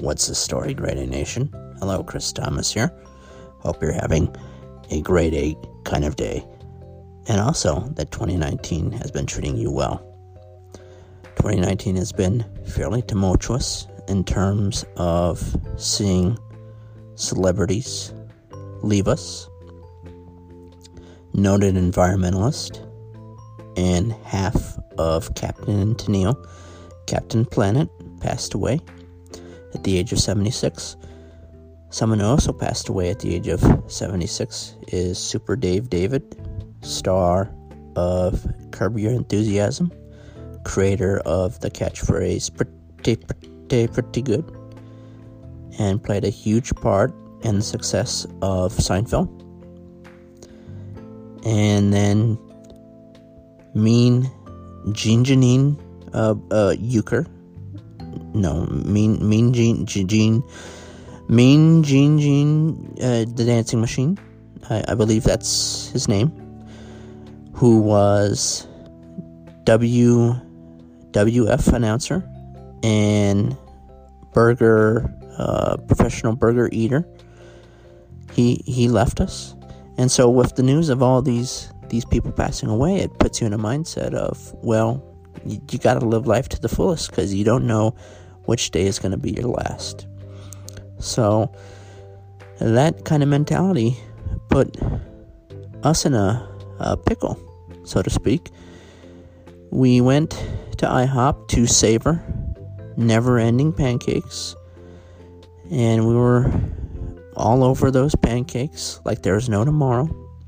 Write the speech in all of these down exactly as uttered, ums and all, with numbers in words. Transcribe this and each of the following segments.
What's the story, Grade A Nation? Hello, Chris Thomas here. Hope you're having a Grade A kind of day. And also that twenty nineteen has been treating you well. twenty nineteen has been fairly tumultuous in terms of seeing celebrities leave us. Noted environmentalist and half of Captain Tennille, Captain Planet, passed away at the age of seventy-six. Someone who also passed away at the age of seventy-six is Super Dave David, star of Curb Your Enthusiasm, creator of the catchphrase pretty, pretty, pretty good, and played a huge part in the success of Seinfeld. And then Mean Jean Janine uh, uh, Euchre, no, Mean Mean Jean Jean Mean Jean Jean uh, the Dancing Machine, I, I believe that's his name, who was W W F announcer and burger uh, professional burger eater. He he left us, and so with the news of all these these people passing away, it puts you in a mindset of, well, you, you got to live life to the fullest because you don't know which day is going to be your last. So that kind of mentality put us in a, a pickle, so to speak. We went to IHOP to savor never-ending pancakes, and we were all over those pancakes like there was no tomorrow,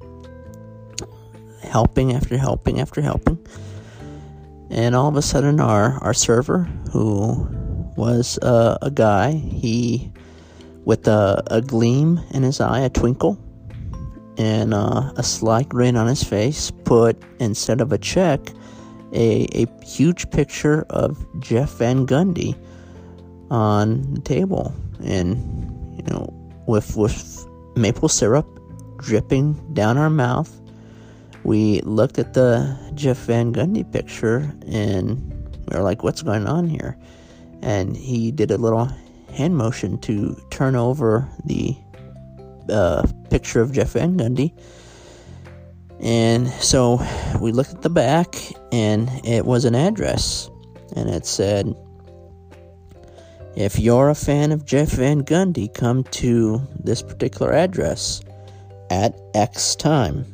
helping after helping after helping. And all of a sudden our, our server, who was uh, a guy, he, with a, a gleam in his eye, a twinkle, and uh, a sly grin on his face, put, instead of a check, a, a huge picture of Jeff Van Gundy on the table. And, you know, with, with maple syrup dripping down our mouth, we looked at the Jeff Van Gundy picture and we were like, what's going on here? And he did a little hand motion to turn over the uh, picture of Jeff Van Gundy. And so we looked at the back and it was an address. And it said, if you're a fan of Jeff Van Gundy, come to this particular address at X time.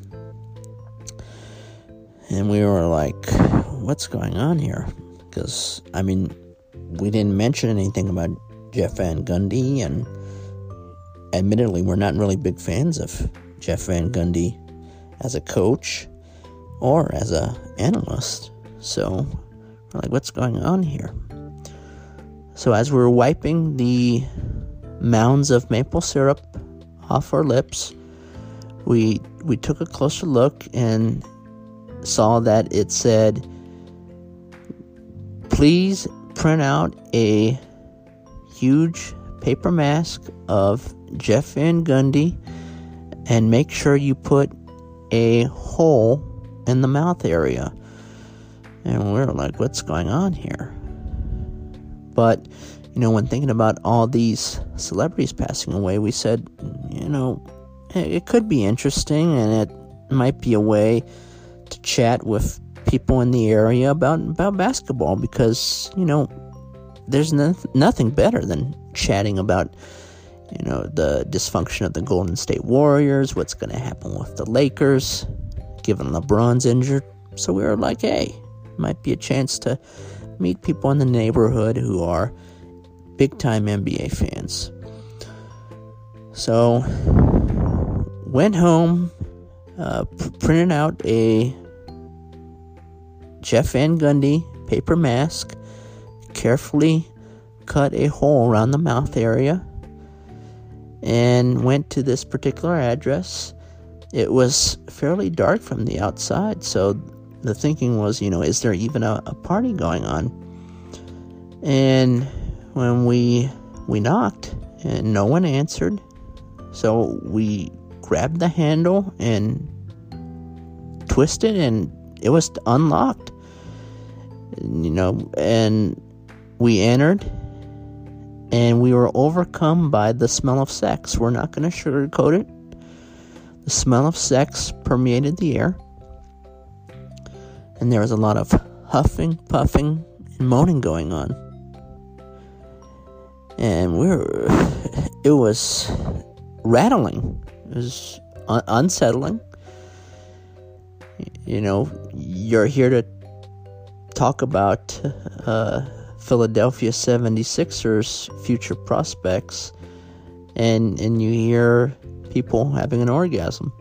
And we were like, what's going on here? Because, I mean, we didn't mention anything about Jeff Van Gundy, and admittedly, we're not really big fans of Jeff Van Gundy as a coach or as a analyst. So, we're like, what's going on here? So, as we were wiping the mounds of maple syrup off our lips, we we took a closer look and saw that it said, please print out a huge paper mask of Jeff Van Gundy and make sure you put a hole in the mouth area. And we were like, what's going on here? But, you know, when thinking about all these celebrities passing away, we said, you know, it could be interesting and it might be a way to chat with people in the area about about basketball, because, you know, there's no, nothing better than chatting about, you know, the dysfunction of the Golden State Warriors, what's going to happen with the Lakers, given LeBron's injured. So we were like, hey, might be a chance to meet people in the neighborhood who are big-time N B A fans. So went home, uh, p- printed out a Jeff Van Gundy paper mask, carefully cut a hole around the mouth area, and went to this particular address. It was fairly dark from the outside, so the thinking was, you know, is there even a, a party going on? And when we we knocked and no one answered, so we grabbed the handle and twisted, and it was unlocked, you know, and we entered, and we were overcome by the smell of sex. We're not going to sugarcoat it. The smell of sex permeated the air, and there was a lot of huffing, puffing, and moaning going on. And we were, it was rattling. It was un- unsettling. You know, you're here to talk about uh, Philadelphia seventy-sixers future prospects, and and you hear people having an orgasm.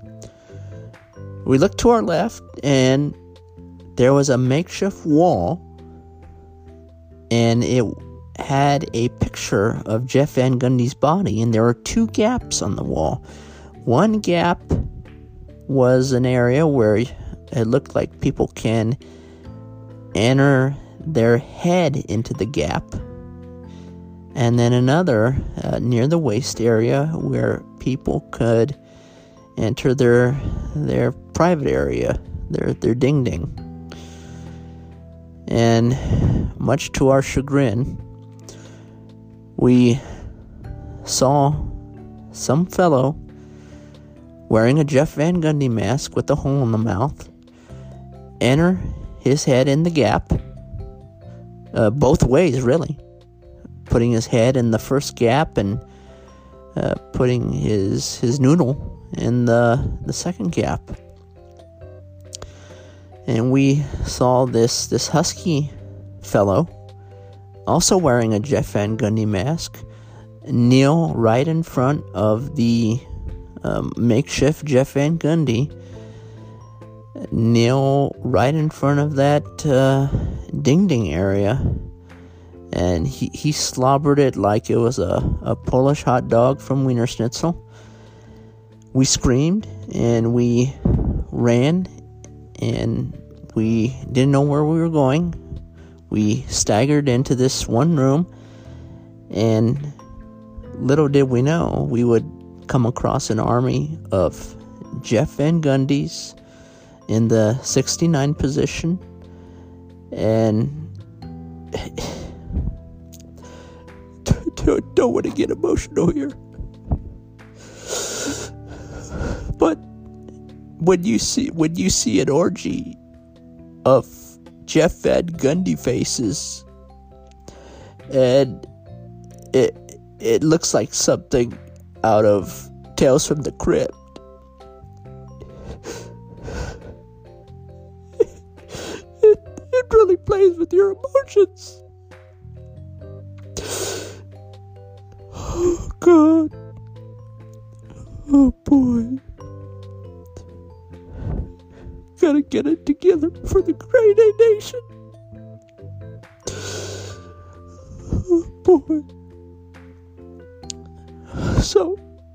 We looked to our left, and there was a makeshift wall, and it had a picture of Jeff Van Gundy's body, and there were two gaps on the wall. One gap was an area where it looked like people can enter their head into the gap, and then another uh, near the waist area where people could enter their their private area, their their ding ding. And much to our chagrin, we saw some fellow wearing a Jeff Van Gundy mask with a hole in the mouth enter his head in the gap, uh, both ways really, putting his head in the first gap and uh, putting his his noodle in the the second gap. And we saw this this husky fellow, also wearing a Jeff Van Gundy mask, kneel right in front of the um, makeshift Jeff Van Gundy, kneel right in front of that uh, ding-ding area, and he, he slobbered it like it was a, a Polish hot dog from Wiener Schnitzel. We screamed, and we ran, and we didn't know where we were going. We staggered into this one room, and little did we know we would come across an army of Jeff Van Gundys in the sixty-nine position, and don't, don't want to get emotional here, but when you see when you see an orgy of Jeff Van Gundy faces, and it it looks like something out of Tales from the Crypt. it, it really plays with your emotions. Oh God. Oh boy. Gotta get it together for the Grade A Nation. Oh boy. So,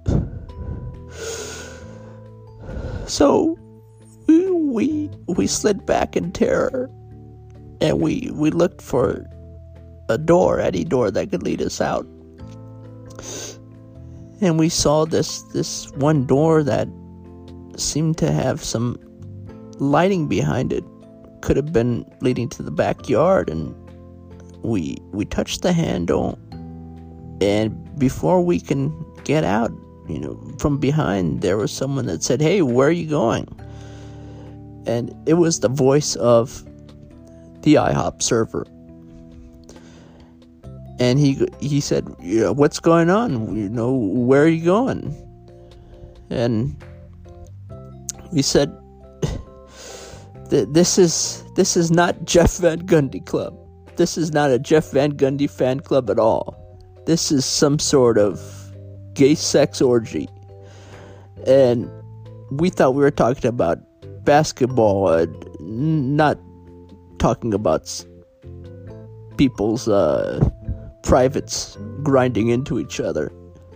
so we, we we slid back in terror, and we we looked for a door, any door that could lead us out. And we saw this this one door that seemed to have some lighting behind it. Could have been leading to the backyard, and we we touched the handle, and before we can get out, you know, from behind, there was someone that said, "Hey, where are you going?" And it was the voice of the IHOP server. And he he said, "You know, what's going on? You know, where are you going?" And we said, "This is this is not Jeff Van Gundy Club. This is not a Jeff Van Gundy fan club at all. This is some sort of gay sex orgy." And we thought we were talking about basketball, uh, not talking about people's uh, privates grinding into each other.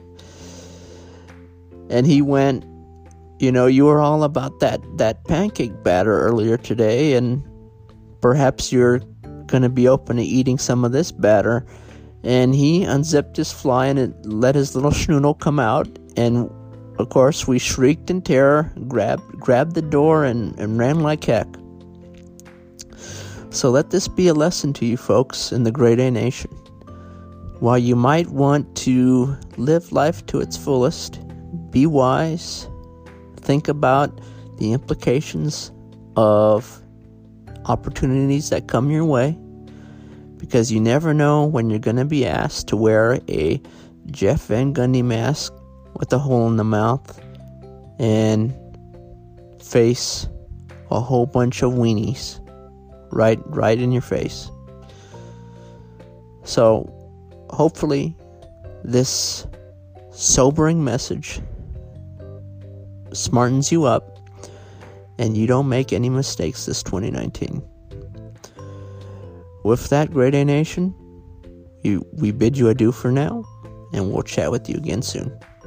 And he went, "You know, you were all about that, that pancake batter earlier today, and perhaps you're going to be open to eating some of this batter." And he unzipped his fly and it let his little schnoodle come out. And, of course, we shrieked in terror, grabbed grabbed the door, and, and ran like heck. So let this be a lesson to you folks in the Grade A Nation. while you might want to live life to its fullest, be wise, think about the implications of opportunities that come your way, because you never know when you're going to be asked to wear a Jeff Van Gundy mask with a hole in the mouth and face a whole bunch of weenies right right in your face. So hopefully this sobering message smartens you up and you don't make any mistakes this twenty nineteen. With that, Grade A Nation, we, we bid you adieu for now, and we'll chat with you again soon.